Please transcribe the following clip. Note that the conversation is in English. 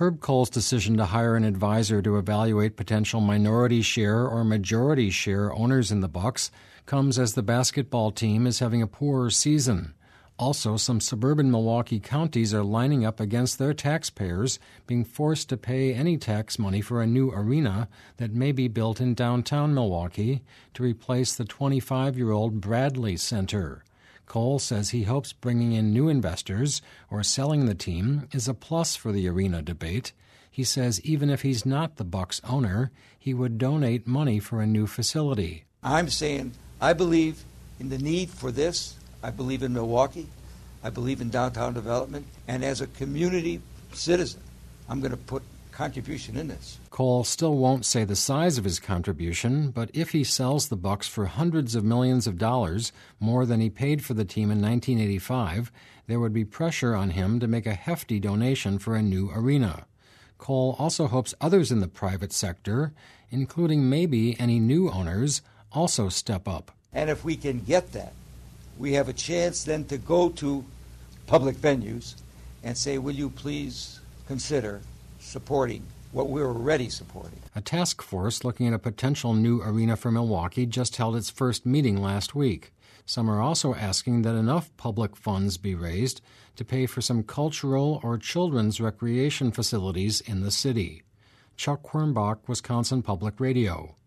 Herb Kohl's decision to hire an advisor to evaluate potential minority share or majority share owners in the Bucks comes as the basketball team is having a poorer season. Also, some suburban Milwaukee counties are lining up against their taxpayers being forced to pay any tax money for a new arena that may be built in downtown Milwaukee to replace the 25-year-old Bradley Center. Kohl says he hopes bringing in new investors or selling the team is a plus for the arena debate. He says even if he's not the Bucks owner, he would donate money for a new facility. I'm saying I believe in the need for this. I believe in Milwaukee. I believe in downtown development. And as a community citizen, I'm going to put contribution in this. Kohl still won't say the size of his contribution, but if he sells the Bucks for hundreds of millions of dollars, more than he paid for the team in 1985, there would be pressure on him to make a hefty donation for a new arena. Kohl also hopes others in the private sector, including maybe any new owners, also step up. And if we can get that, we have a chance then to go to public venues and say, will you please consider supporting what we're already supporting. A task force looking at a potential new arena for Milwaukee just held its first meeting last week. Some are also asking that enough public funds be raised to pay for some cultural or children's recreation facilities in the city. Chuck Quirmbach, Wisconsin Public Radio.